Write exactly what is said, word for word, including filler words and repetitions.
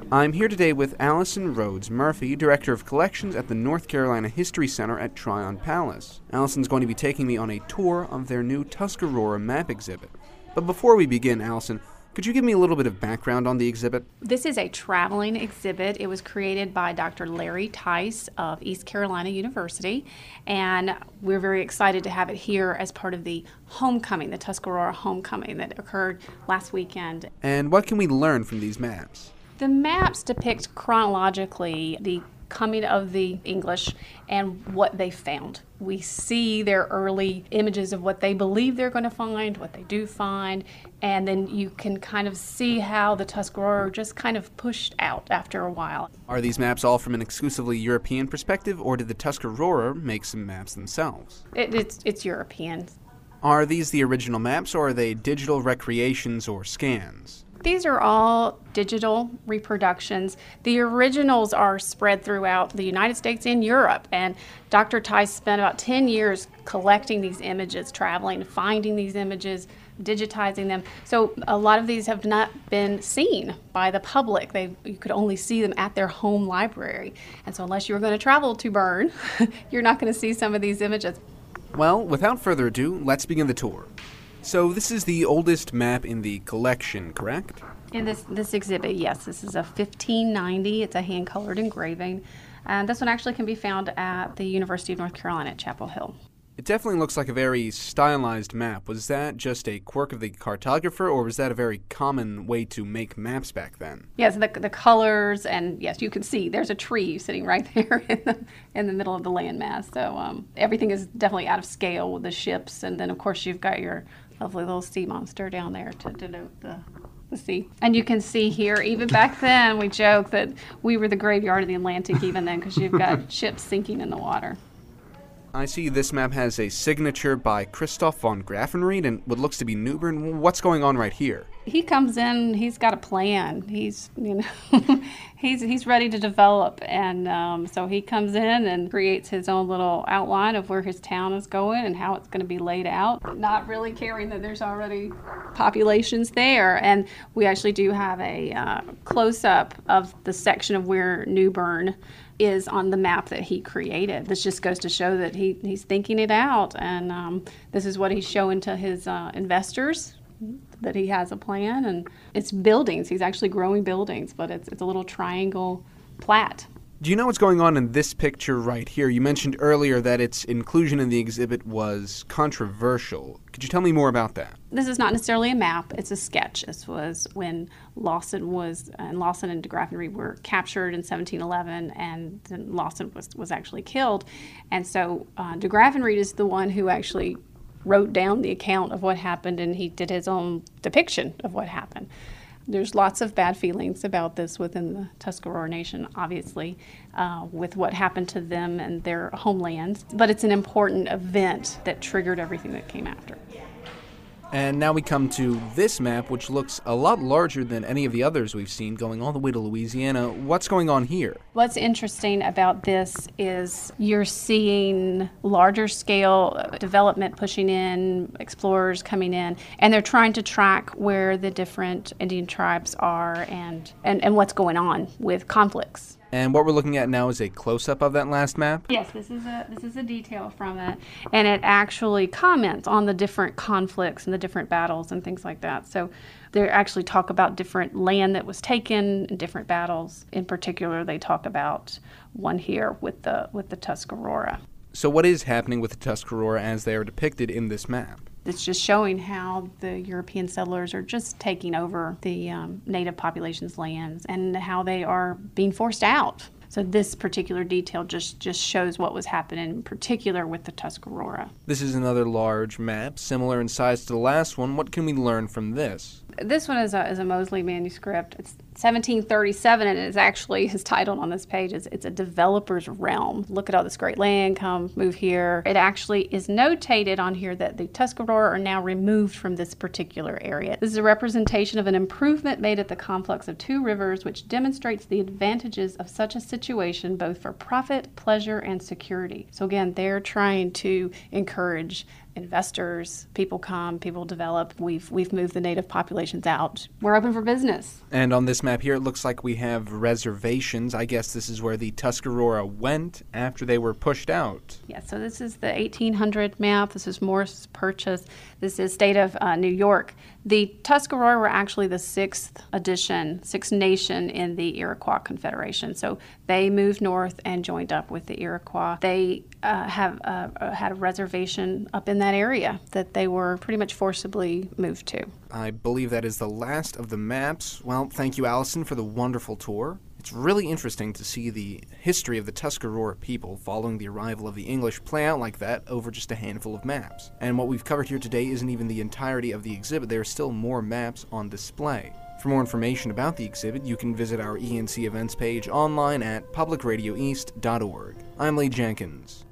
I'm here today with Allison Rhodes Murphy, Director of Collections at the North Carolina History Center at Tryon Palace. Allison's going to be taking me on a tour of their new Tuscarora map exhibit. But before we begin, Allison, could you give me a little bit of background on the exhibit? This is a traveling exhibit. It was created by Doctor Larry Tice of East Carolina University, and we're very excited to have it here as part of the homecoming, the Tuscarora homecoming that occurred last weekend. And what can we learn from these maps? The maps depict chronologically the coming of the English and what they found. We see their early images of what they believe they're going to find, what they do find, and then you can kind of see how the Tuscarora just kind of pushed out after a while. Are these maps all from an exclusively European perspective, or did the Tuscarora make some maps themselves? It, it's, it's European. Are these the original maps, or are they digital recreations or scans? These are all digital reproductions. The originals are spread throughout the United States and Europe, and Doctor Tice spent about ten years collecting these images, traveling, finding these images, digitizing them. So a lot of these have not been seen by the public. They, you could only see them at their home library. And so unless you were going to travel to Bern, you're not going to see some of these images. Well, without further ado, let's begin the tour. So this is the oldest map in the collection, correct? In this, this exhibit, yes. This is a fifteen ninety. It's a hand-colored engraving. And this one actually can be found at the University of North Carolina at Chapel Hill. It definitely looks like a very stylized map. Was that just a quirk of the cartographer, or was that a very common way to make maps back then? Yes, the, the colors, and yes, you can see there's a tree sitting right there in the, in the middle of the landmass. So um, everything is definitely out of scale with the ships, and then of course you've got your lovely little sea monster down there to denote the, the sea. And you can see here, even back then, we joke that we were the graveyard of the Atlantic even then, because you've got ships sinking in the water. I see this map has a signature by Christoph von Graffenried and what looks to be Newbern. What's going on right here? He comes in, he's got a plan. He's, you know, he's he's ready to develop, and um, so he comes in and creates his own little outline of where his town is going and how it's going to be laid out, not really caring that there's already populations there. And we actually do have a uh, close-up of the section of where New Bern is on the map that he created. This just goes to show that he, he's thinking it out, and um, this is what he's showing to his uh, investors, that he has a plan. And it's buildings. He's actually growing buildings, but it's, it's a little triangle plat. Do you know what's going on in this picture right here? You mentioned earlier that its inclusion in the exhibit was controversial. Could you tell me more about that? This is not necessarily a map, it's a sketch. This was when Lawson was, and Lawson and de Graffenried were captured in seventeen eleven, and then Lawson was, was actually killed. And so uh, de Graffenried is the one who actually wrote down the account of what happened, and he did his own depiction of what happened. There's lots of bad feelings about this within the Tuscarora Nation, obviously, uh, with what happened to them and their homelands. But it's an important event that triggered everything that came after. And now we come to this map, which looks a lot larger than any of the others we've seen, going all the way to Louisiana. What's going on here? What's interesting about this is you're seeing larger scale development pushing in, explorers coming in, and they're trying to track where the different Indian tribes are and, and, and what's going on with conflicts. And what we're looking at now is a close-up of that last map? Yes, this is a this is a detail from it, and it actually comments on the different conflicts and the different battles and things like that. So they actually talk about different land that was taken and different battles. In particular, they talk about one here with the with the Tuscarora. So what is happening with the Tuscarora as they are depicted in this map? It's just showing how the European settlers are just taking over the um, native population's lands and how they are being forced out. So this particular detail just, just shows what was happening in particular with the Tuscarora. This is another large map, similar in size to the last one. What can we learn from this? This one is a, is a Mosley manuscript. It's seventeen thirty-seven, and it's actually, his title on this page is, it's a developer's realm. Look at all this great land, come move here. It actually is notated on here that the Tuscarora are now removed from this particular area. This is a representation of an improvement made at the conflux of two rivers, which demonstrates the advantages of such a situation, both for profit, pleasure, and security. So again, they're trying to encourage investors, people come, people develop. We've we've moved the native populations out. We're open for business. And on this map here, it looks like we have reservations. I guess this is where the Tuscarora went after they were pushed out. Yeah, so this is the eighteen hundred map. This is Morse Purchase. This is state of uh, New York. The Tuscarora were actually the sixth edition, sixth nation in the Iroquois Confederation. So they moved north and joined up with the Iroquois. They uh, have uh, had a reservation up in that area that they were pretty much forcibly moved to. I believe that is the last of the maps. Well, thank you, Allison, for the wonderful tour. It's really interesting to see the history of the Tuscarora people following the arrival of the English play out like that over just a handful of maps. And what we've covered here today isn't even the entirety of the exhibit. There are still more maps on display. For more information about the exhibit, you can visit our E N C events page online at public radio east dot org. I'm Lee Jenkins.